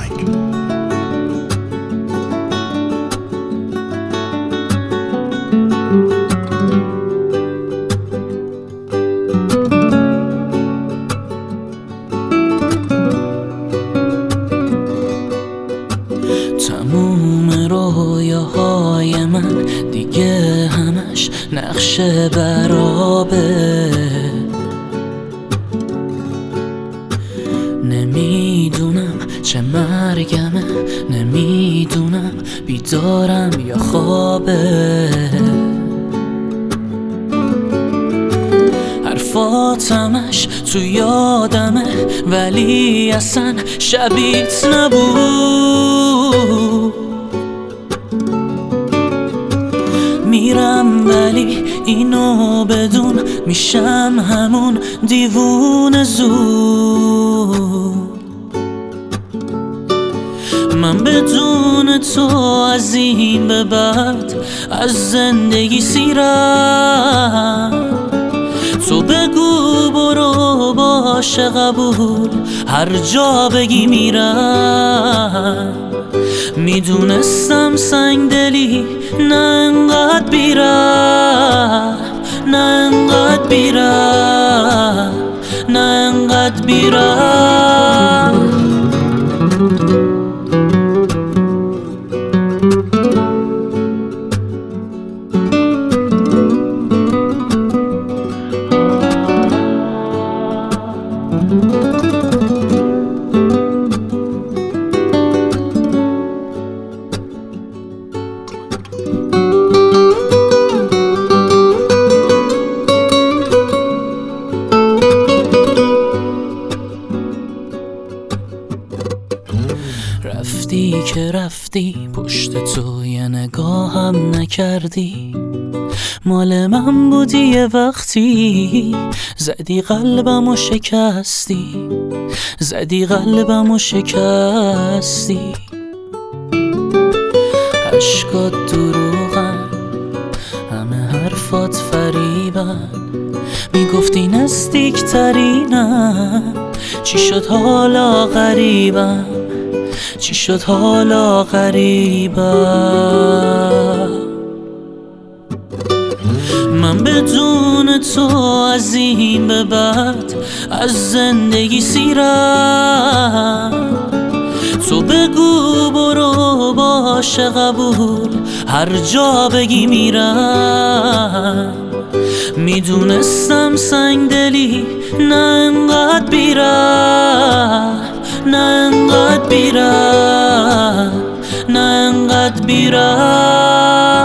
آهنگ. تموم رویاهای من دیگه همش نقش برابه. نمیدونم چه مرگمه، نمیدونم بیدارم یا خوابه. حرفاتمش تو یادمه ولی اصلا شبیت نبود. میرم ولی اینو بدون میشم همون دیوونه زود. من بدون تو از این به بعد از زندگی سیرم. تو بگو برو باشه قبول، هر جا بگی میرم. میدونستم سنگ دلی نه انقدر بیرم، نه انقدر بیرم، نه انقدر بیرم. رفتی که رفتی پشت تو یه نگاهم نکردی. مال من بودی یه وقتی، زدی قلبمو شکستی، زدی قلبمو شکستی. عشقات دروغن، همه حرفات فریبن. میگفتی نزدیک ترینم، چی شد حالا غریبم، چی شد حالا غریبم. من بدون تو از این به بعد از زندگی سیرم. تو بگو برو باشه قبول، هر جا بگی میرم. میدونستم سنگ دلی نه انقدر بیرم، نه انقدر بیرم، نه انقدر بیرم.